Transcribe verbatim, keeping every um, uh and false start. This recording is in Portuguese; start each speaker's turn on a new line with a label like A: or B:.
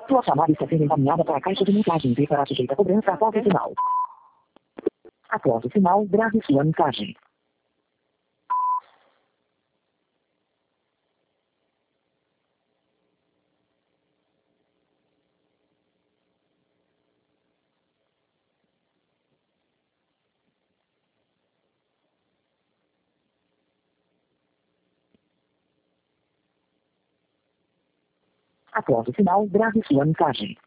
A: Sua chamada está sendo encaminhada para a caixa de mensagens e será sujeita a cobrança após o sinal. Após o sinal, grave sua mensagem. Após o sinal, grave sua mensagem.